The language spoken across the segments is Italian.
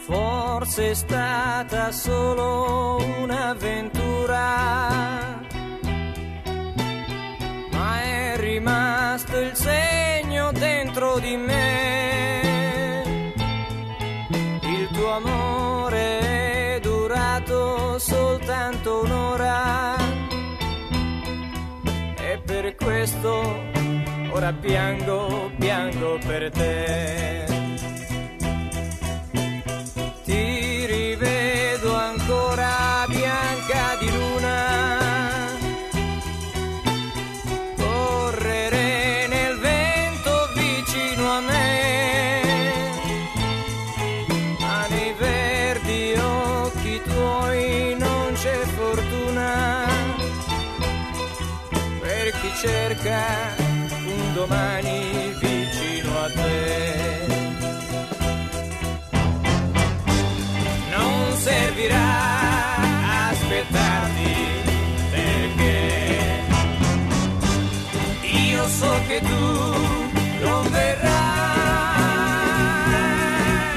Forse è stata solo un'avventura, ma è rimasto il segno dentro di me. Il tuo amore è durato soltanto un'ora e per questo ora piango, piango per te. Ti rivedo ancora bianca di luna, correre nel vento vicino a me, ma nei verdi occhi tuoi non c'è fortuna, per chi cerca un domani vicino a te. Non servirà aspettarti, perché io so che tu non verrai.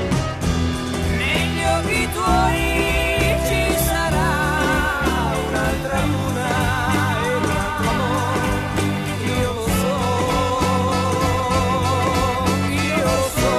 Negli occhi tuoi ci sarà un'altra luna e un altro amore. Io lo so, io lo so.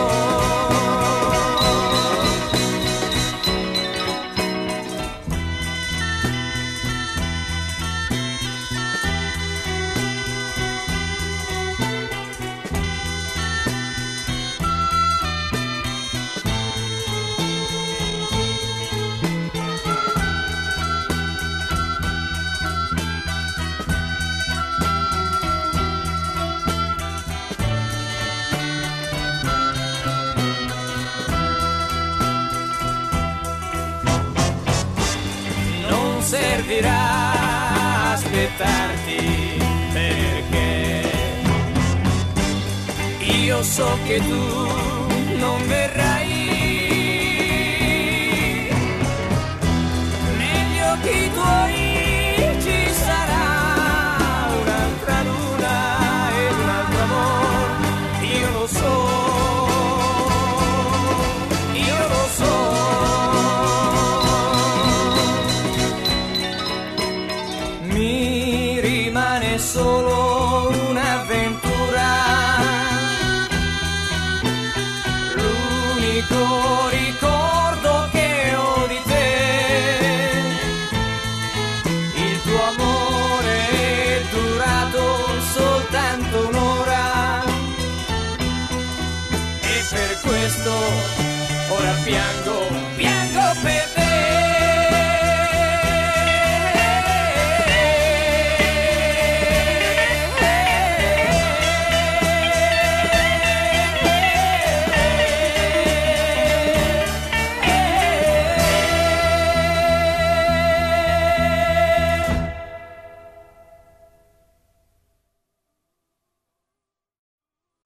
Non servirà aspettarti, perché io so che tu non verrai. Negli occhi tuoi ci sarà un'altra luna e un altro amore. Io lo so, io lo so. Mi rimane solo un'avventura, l'unico ricordo che ho di te. Il tuo amore è durato soltanto un'ora e per questo ora piango,